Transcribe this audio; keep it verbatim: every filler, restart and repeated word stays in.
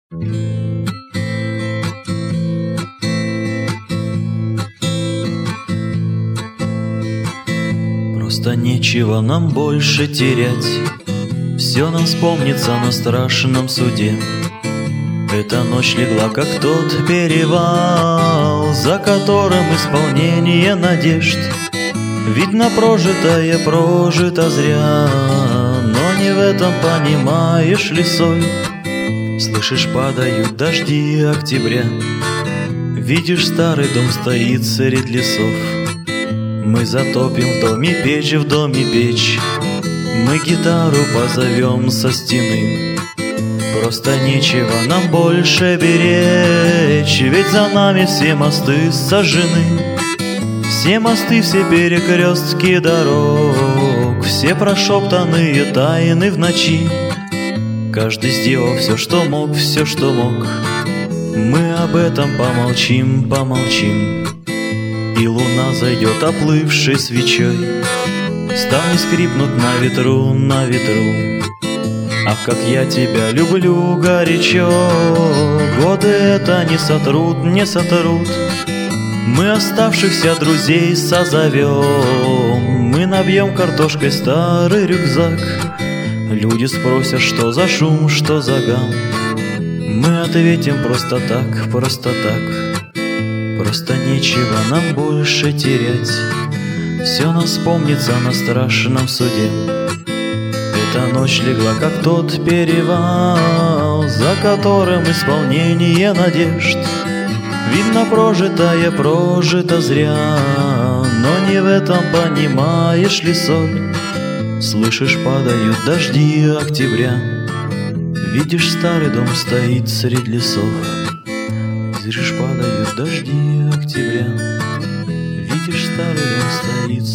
Просто нечего нам больше терять, все нам вспомнится на страшном суде. Эта ночь легла, как тот перевал, за которым исполнение надежд. Ведь на прожитое прожито зря, но не в этом, понимаешь ли, соль. Слышишь, падают дожди октября, видишь, старый дом стоит средь лесов. Мы затопим в доме печь, в доме печь, мы гитару позовем со стены. Просто нечего нам больше беречь, ведь за нами все мосты сожжены. Все мосты, все перекрестки дорог, все прошептанные тайны в ночи. Каждый сделал все, что мог, все, что мог. Мы об этом помолчим, помолчим. И луна зайдет оплывшей свечой, ставни скрипнут на ветру, на ветру. Ах, как я тебя люблю горячо, годы это не сотрут, не сотрут. Мы оставшихся друзей созовем, мы набьем картошкой старый рюкзак. Люди спросят, что за шум, что за гам. Мы ответим просто так, просто так. Просто нечего нам больше терять, все нам вспомнится на страшном суде. Эта ночь легла, как тот перевал, за которым исполнение надежд. Видно, прожитое прожито зря, но не в этом, понимаешь ли, соль. Слышишь, падают дожди октября, видишь, старый дом стоит средь лесов. Слышишь, падают дожди октября, видишь, старый дом стоит